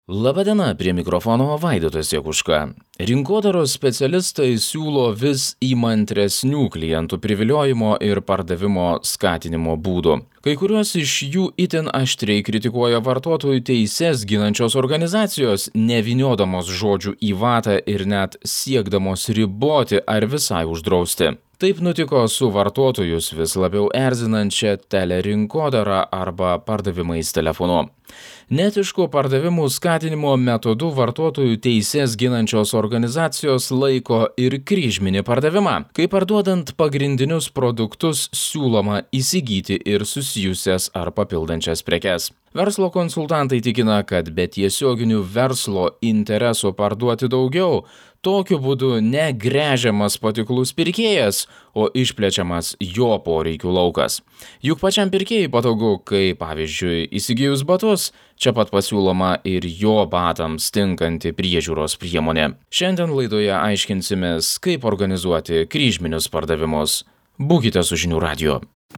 Labadiena, prie mikrofono Vaidotas Jakuška. Rinkodaros specialistai siūlo vis įmantresnių klientų priviliojimo ir pardavimo skatinimo būdų. Kai kuriuos iš jų itin aštriai kritikuoja vartotojų teises ginančios organizacijos, nevyniodamos žodžių į vatą ir net siekdamos riboti ar visai uždrausti. Taip nutiko su vartotojus vis labiau erzinančia telerinkodara arba pardavimais telefonu. Netiško pardavimų skatinimo metodu vartotojų teises ginančios organizacijos laiko ir kryžminį pardavimą, kai parduodant pagrindinius produktus siūloma įsigyti ir susijusias ar papildančias prekes. Verslo konsultantai tikina, kad be tiesioginių verslo interesų parduoti daugiau, tokiu būdu ne gręžiamas patiklus pirkėjas, o išplečiamas jo poreikių laukas. Juk pačiam pirkėjui patogu, kai, pavyzdžiui, įsigijus batus, čia pat pasiūloma ir jo batams tinkanti priežiūros priemonė. Šiandien laidoje aiškinsimės, kaip organizuoti kryžminius pardavimus. Būkite su Žinių radiju.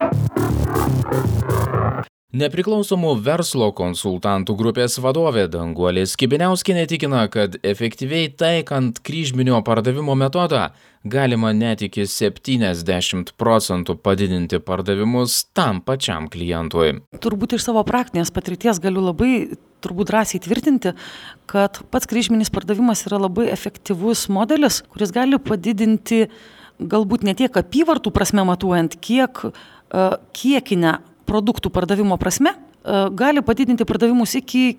Nepriklausomų verslo konsultantų grupės vadovė Danguolė Skibiniauskienė tikina, kad efektyviai taikant kryžminio pardavimo metodą galima net iki 70% padidinti pardavimus tam pačiam klientui. Turbūt iš savo praktinės patirties galiu labai drąsiai tvirtinti, kad pats kryžminis pardavimas yra labai efektyvus modelis, kuris gali padidinti galbūt ne tiek apyvartų prasme matuojant, kiek kiekinę produktų pardavimo prasme, gali padidinti pardavimus iki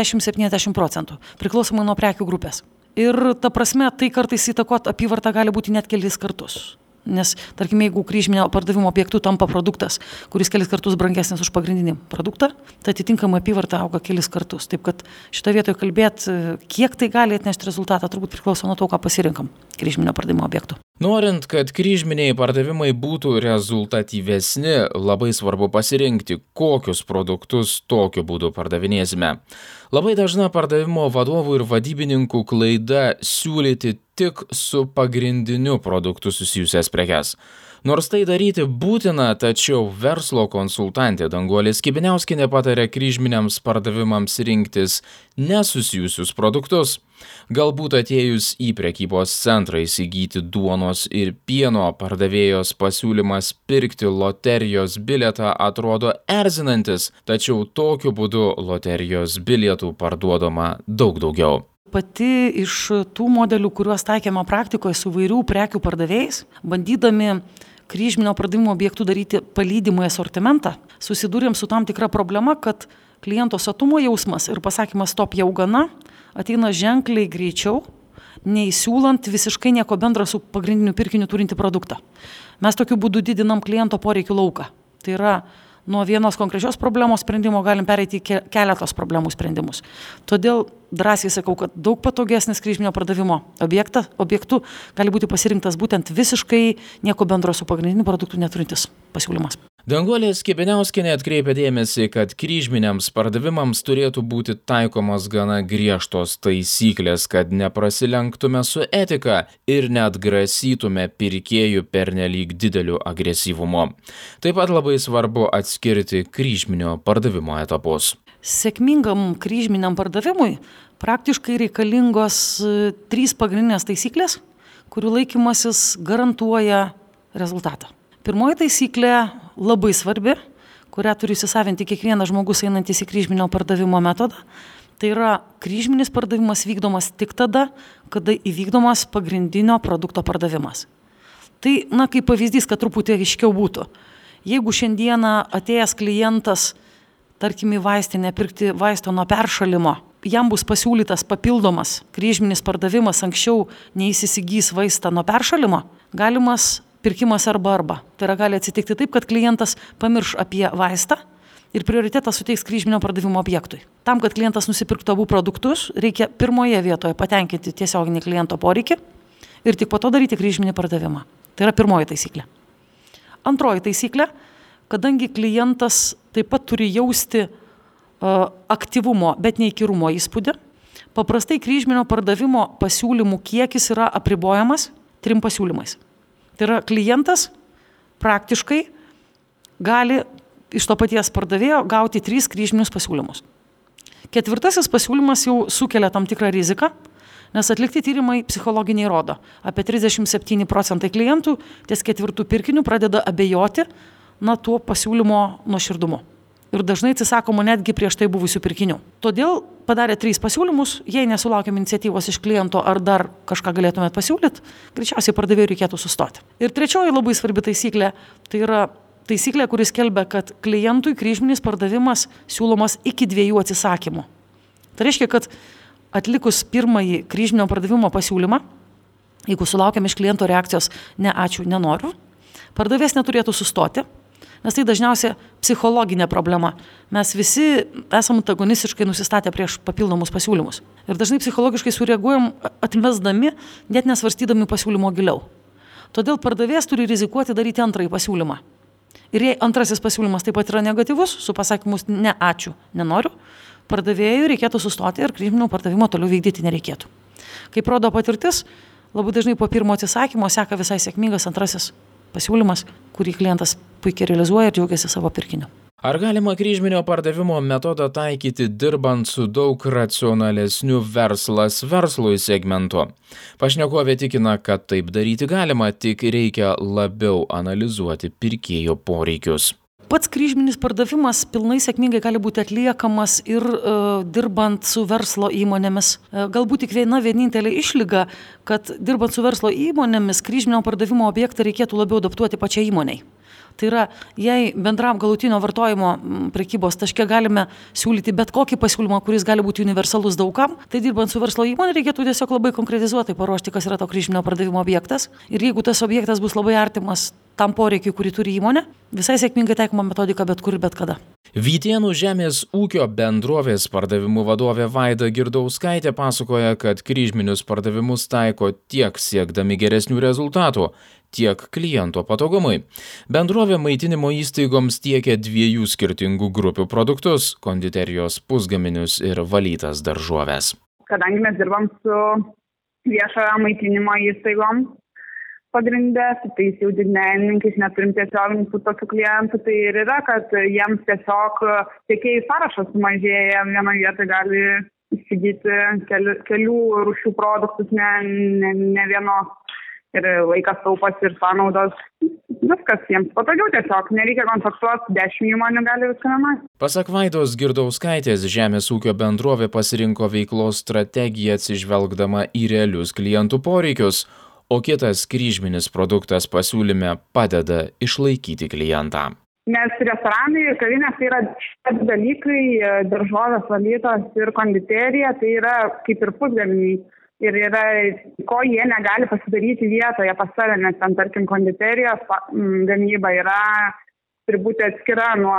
40-70%, priklausomai nuo prekių grupės. Ir ta prasme, tai kartais įtakot apyvartą gali būti net kelis kartus. Nes, tarkim, jeigu kryžminio pardavimo objektu tampa produktas, kuris kelis kartus brangesnis už pagrindinį produktą, tai atitinkamai apyvarta auga kelis kartus. Taip kad šitoje vietoje kalbėti, kiek tai gali atnešti rezultatą, turbūt priklauso nuo to, ką pasirinkam kryžminio pardavimo objektu. Norint, kad kryžminiai pardavimai būtų rezultatyvesni, labai svarbu pasirinkti, kokius produktus tokiu būdu pardavinėsime. Labai dažna pardavimo vadovų ir vadybininkų klaida siūlyti tik su pagrindiniu produktu susijusias prekes. Nors tai daryti būtina, tačiau verslo konsultantė Danguolė Skibiniauskienė patarė kryžminiams pardavimams rinktis nesusijusius produktus. Galbūt atėjus į prekybos centrą įsigyti duonos ir pieno, pardavėjos pasiūlymas pirkti loterijos bilietą atrodo erzinantis, tačiau tokiu būdu loterijos bilietų parduodama daug daugiau. Pati iš tų modelių, kuriuos taikėme praktikoje su vairių prekių pardavėjais, bandydami kryžminio pardavimo objektų daryti palydimąjį asortimentą, susidūrėm su tam tikra problema, kad kliento sotumo jausmas ir pasakymas stop jau gana ateina ženkliai greičiau, nei siūlant visiškai nieko bendro su pagrindiniu pirkiniu turinti produktą. Mes tokiu būdu didinam kliento poreikių lauką. Tai yra, nuo vienos konkrečios problemos sprendimo galim pereiti į keletos problemų sprendimus. Todėl drąsiai sakau, kad daug patogesnis kryžminio pardavimo objektų gali būti pasirinktas būtent visiškai nieko bendro su pagrindiniu produktu neturintis pasiūlymas. Danguolė Skibiniauskienė atkreipia dėmesį, kad kryžminiams pardavimams turėtų būti taikomos gana griežtos taisyklės, kad neprasilenktume su etika ir net grasytume pirkėjų pernelyg dideliu agresyvumu. Taip pat labai svarbu atskirti kryžminio pardavimo etapus. Sėkmingam kryžminiam pardavimui praktiškai reikalingos 3 pagrindinės taisyklės, kurių laikymasis garantuoja rezultatą. Pirmoji taisyklė labai svarbi, kurią turi įsisavinti kiekvienas žmogus einantis į kryžminio pardavimo metodą. Tai yra, kryžminis pardavimas vykdomas tik tada, kada įvykdomas pagrindinio produkto pardavimas. Tai, kaip pavyzdys, kad truputį aiškiau būtų. Jeigu šiandieną atėjęs klientas, tarkim, į vaistinę pirkti vaisto nuo peršalimo, jam bus pasiūlytas papildomas kryžminis pardavimas anksčiau nei jis įsigys vaistą nuo peršalimo, galimas pirkimas arba. Tai yra, gali atsitikti taip, kad klientas pamirš apie vaistą ir prioritetą suteiks kryžminio pardavimo objektui. Tam, kad klientas nusipirktų abu produktus, reikia pirmoje vietoje patenkinti tiesioginį kliento poreikį ir tik po to daryti kryžminį pardavimą. Tai yra pirmoji taisyklė. Antroji taisyklė, kadangi klientas taip pat turi jausti aktyvumo, bet neįkyrumo įspūdį, paprastai kryžminio pardavimo pasiūlymų kiekis yra apribojamas 3 pasiūlymais. Tai yra, klientas praktiškai gali iš to paties pardavėjo gauti 3 kryžminius pasiūlymus. Ketvirtasis pasiūlymas jau sukelia tam tikrą riziką, nes atlikti tyrimai psichologiniai rodo. Apie 37% klientų ties ketvirtų pirkiniu pradeda abejoti tuo pasiūlymo nuoširdumu. Ir dažnai atsisakoma netgi prieš tai buvusių pirkinių. Todėl padarė 3 pasiūlymus, jei nesulaukėm iniciatyvos iš kliento ar dar kažką galėtumėt pasiūlyti, greičiausiai pardavėjui reikėtų sustoti. Ir trečioji labai svarbi taisyklė, tai yra taisyklė, kuris skelbia, kad klientui kryžminis pardavimas siūlomas iki 2 atsisakymų. Tai reiškia, kad atlikus pirmąjį kryžminio pardavimo pasiūlymą, jeigu sulaukiam iš kliento reakcijos ne ačiū, nenoriu, pardavėjas neturėtų sustoti, nes tai dažniausiai psichologinė problema. Mes visi esam antagonistiškai nusistatę prieš papildomus pasiūlymus. Ir dažnai psichologiškai sureaguojam atmesdami, net nesvarstydami pasiūlymo giliau. Todėl pardavėjas turi rizikuoti daryti antrąjį pasiūlymą. Ir jei antrasis pasiūlymas taip pat yra negatyvus, su pasakymus ne ačiū, nenoriu, pardavėjui reikėtų sustoti ir kryžminio pardavimo toliau vykdyti nereikėtų. Kaip rodo patirtis, labai dažnai po pirmo atsisakymo seka visai sėkmingas antrasis pasiūlymas, kurį klientas puikiai realizuoja ir džiaugiasi savo pirkiniu. Ar galima kryžminio pardavimo metodą taikyti dirbant su daug racionalesniu verslas verslui segmentu? Pašnekovė tikina, kad taip daryti galima, tik reikia labiau analizuoti pirkėjo poreikius. Pats kryžminis pardavimas pilnai sėkmingai gali būti atliekamas ir dirbant su verslo įmonėmis. Galbūt tik vienintelė išlyga, kad dirbant su verslo įmonėmis kryžminio pardavimo objektą reikėtų labiau adaptuoti pačiai įmonei. Tai yra, jei bendram galutinio vartojimo prekybos taške galime siūlyti bet kokį pasiūlymą, kuris gali būti universalus daugam, tai dirbant su verslo įmonė reikėtų tiesiog labai konkretizuotai paruošti, kas yra to kryžminio pardavimo objektas. Ir jeigu tas objektas bus labai artimas tam poreikiui, kurį turi įmonė, visai sėkmingai taikoma metodika bet kur ir bet kada. Vytėnų žemės ūkio bendrovės pardavimų vadovė Vaida Girdauskaitė pasakoja, kad kryžminius pardavimus taiko tiek siekdami geresnių rezultatų, tiek kliento patogumui. Bendrovė maitinimo įstaigoms tiekia 2 skirtingų grupių produktus – konditerijos pusgaminius ir valytas daržoves. Kadangi mes dirbam su viešojo maitinimo įstaigom, pagrindė, su tais jau didmenininkais neturim tiesioginių tokių klientų, tai ir yra, kad jiems tiesiog tiekėjų sąrašas sumažėja, vienoje vietoje gali įsigyti kelių rūšių produktus, ne vienos. Ir laikas taupas ir sąnaudos, viskas jiems patogiau tiesiog, nereikia kontaktuoti, 10 įmonių gali viską namai. Pasak Vaidos Girdauskaitės, žemės ūkio bendrovė pasirinko veiklos strategiją atsižvelgdama į realius klientų poreikius, o kitas kryžminis produktas pasiūlyme padeda išlaikyti klientą. Nes restoranai ir kavinės tai yra šitie dalykai, daržovės, valytos ir konditerija, tai yra kaip ir pusgaminiai. Ir yra, ko jie negali pasidaryti vietoje pas save, nes ten, tarkim, konditerijos gamyba turi būti atskira nuo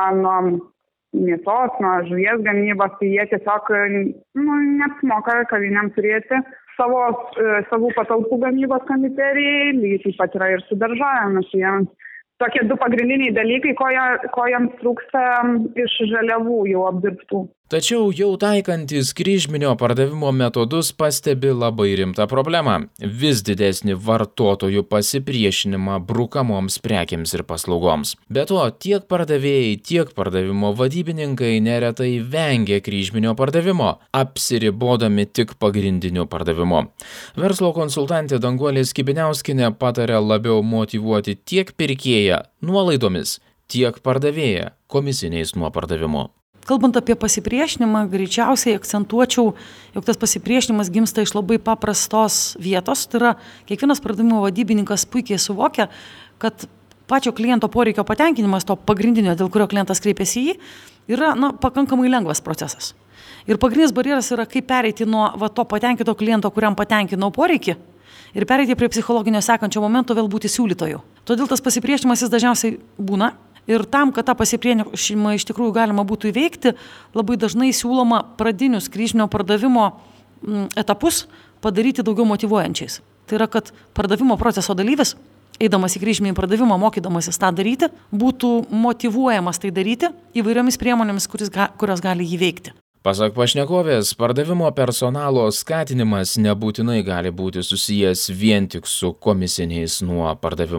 mėsos, nuo žuvies gamybos, tai jie tiesiog neapsimoka kavinėms turėti savų patalpų gamybos konditerijai, lygiai taip pat yra ir su daržovėmis. Tokie 2 pagrindiniai dalykai, ko jiems trūksta iš žaliavų jau apdirbtų. Tačiau jau taikantis kryžminio pardavimo metodus pastebi labai rimtą problemą – vis didesnį vartotojų pasipriešinimą brukamoms prekiams ir paslaugoms. Be to, tiek pardavėjai, tiek pardavimo vadybininkai neretai vengia kryžminio pardavimo, apsiribodami tik pagrindiniu pardavimu. Verslo konsultantė Danguolė Skibiniauskienė pataria labiau motyvuoti tiek pirkėją nuolaidomis, tiek pardavėją komisiniais nuo pardavimo. Kalbant apie pasipriešinimą, greičiausiai akcentuočiau, jog tas pasipriešinimas gimsta iš labai paprastos vietos. Tai yra, kiekvienas pardavimo vadybininkas puikiai suvokia, kad pačio kliento poreikio patenkinimas, to pagrindinio, dėl kurio klientas kreipiasi į jį, yra pakankamai lengvas procesas. Ir pagrindinis barjeras yra, kaip pereiti nuo to patenkinto kliento, kuriam patenkinau poreikį, ir pereiti prie psichologinio sekančio momento vėl būti siūlytoju. Todėl tas pasipriešinimas jis dažniausiai būna. Ir tam, kad tą pasipriešinimą iš tikrųjų galima būtų įveikti, labai dažnai siūloma pradinius kryžminio pardavimo etapus padaryti daugiau motyvuojančiais. Tai yra, kad pardavimo proceso dalyvis, eidamas į kryžminį pardavimą, mokydamasis tą daryti, būtų motyvuojamas tai daryti įvairiomis priemonėmis, kurios gali jį veikti. Pasak pašnekovės, pardavimo personalo skatinimas nebūtinai gali būti susijęs vien tik su komisiniais nuo pardavimu.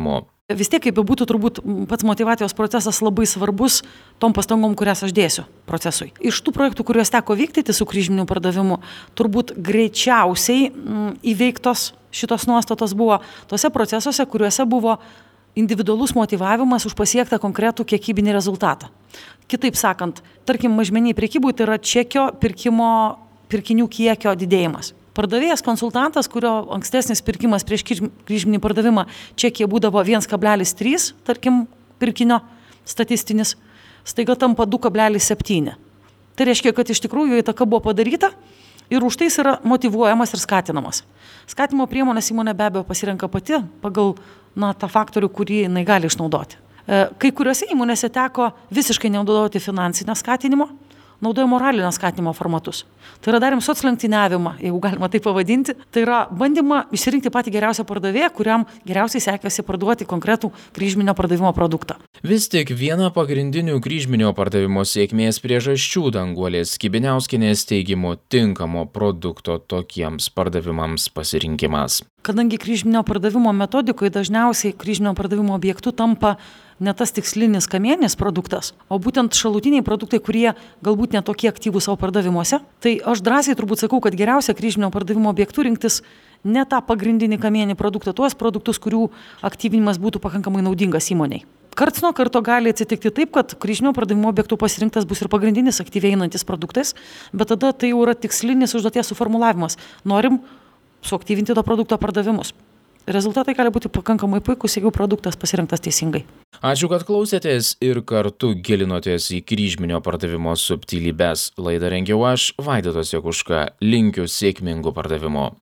Vis tiek, kaip būtų, turbūt pats motyvacijos procesas labai svarbus tom pastangom, kurias aš dėsiu procesui. Iš tų projektų, kuriuos teko vykdyti su kryžminiu pardavimu, turbūt greičiausiai įveiktos šitos nuostatos buvo tose procesuose, kuriuose buvo individualus motyvavimas už pasiektą konkretų kiekybinį rezultatą. Kitaip sakant, tarkim, mažmeniniai prekybui tai yra čekio pirkinių kiekio didėjimas. Pardavėjas konsultantas, kurio ankstesnis pirkimas prieš kryžminį pardavimą čekyje būdavo 1,3, tarkim, pirkinio statistinis, staiga tampa 2,7. Tai reiškia, kad iš tikrųjų įtaka buvo padaryta ir už tai jis yra motyvuojamas ir skatinamas. Skatimo priemonės įmonė be abejo pasirenka pati pagal tą faktorių, kurį jinai gali išnaudoti. Kai kuriuose įmonėse teko visiškai nenaudoti finansinio skatinimo, naudoja moralinio skatinimo formatus. Tai yra darėm soclenktyniavimą, jeigu galima tai pavadinti. Tai yra bandymą išsirinkti patį geriausią pardavėją, kuriam geriausiai sekėsi parduoti konkretų kryžminio pardavimo produktą. Vis tik viena pagrindinių kryžminio pardavimo sėkmės priežasčių Danguolės Kibiniauskienės teigimu tinkamo produkto tokiems pardavimams pasirinkimas. Kadangi kryžminio pardavimo metodikoje dažniausiai kryžminio pardavimo objektu tampa ne tas tikslinis kamienis produktas, o būtent šalutiniai produktai, kurie galbūt netokie aktyvūs savo pardavimuose, tai aš drąsiai turbūt sakau, kad geriausia kryžminio pardavimo objektų rinktis ne tą pagrindinį kamienį produktą, tuos produktus, kurių aktyvinimas būtų pakankamai naudingas įmoniai. Karts nuo karto gali atsitikti taip, kad kryžminio pardavimo objektų pasirinktas bus ir pagrindinis aktyviai einantis produktas, bet tada tai jau yra tikslinis užduoties suformulavimas. Norim suaktyvinti to produkto pardavimus. Rezultatai gali būti pakankamai puikus, jeigu produktas pasirinktas teisingai. Ačiū, kad klausėtės ir kartu gilinotės į kryžminio pardavimo subtilybes. Laidą rengiau aš, Vaidotas Jakuška. Linkiu sėkmingų pardavimų.